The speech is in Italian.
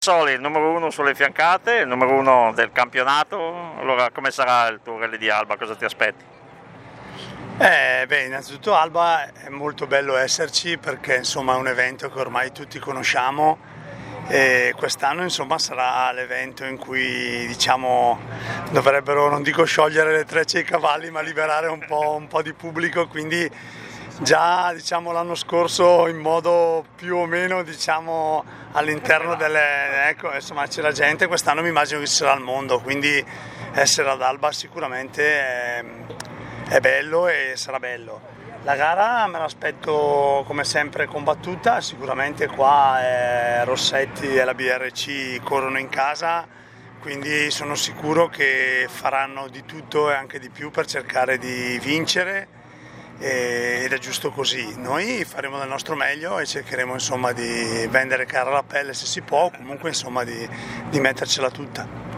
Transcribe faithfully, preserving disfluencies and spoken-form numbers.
Soli, il numero uno sulle fiancate, il numero uno del campionato. Allora, come sarà il tuo Rally di Alba? Cosa ti aspetti? Eh, beh, innanzitutto Alba è molto bello esserci perché insomma è un evento che ormai tutti conosciamo e quest'anno insomma sarà l'evento in cui diciamo dovrebbero, non dico sciogliere le trecce ai cavalli, ma liberare un po', un po' di pubblico, quindi già diciamo l'anno scorso in modo più o meno diciamo all'interno delle, ecco, insomma c'era gente, quest'anno mi immagino che ci sarà il mondo, quindi essere ad Alba sicuramente è, è bello e sarà bello. La gara me l'aspetto come sempre combattuta, sicuramente qua eh, Rossetti e la B R C corrono in casa, quindi sono sicuro che faranno di tutto e anche di più per cercare di vincere ed è giusto così. Noi faremo del nostro meglio e cercheremo insomma di vendere cara la pelle se si può, comunque insomma di, di mettercela tutta.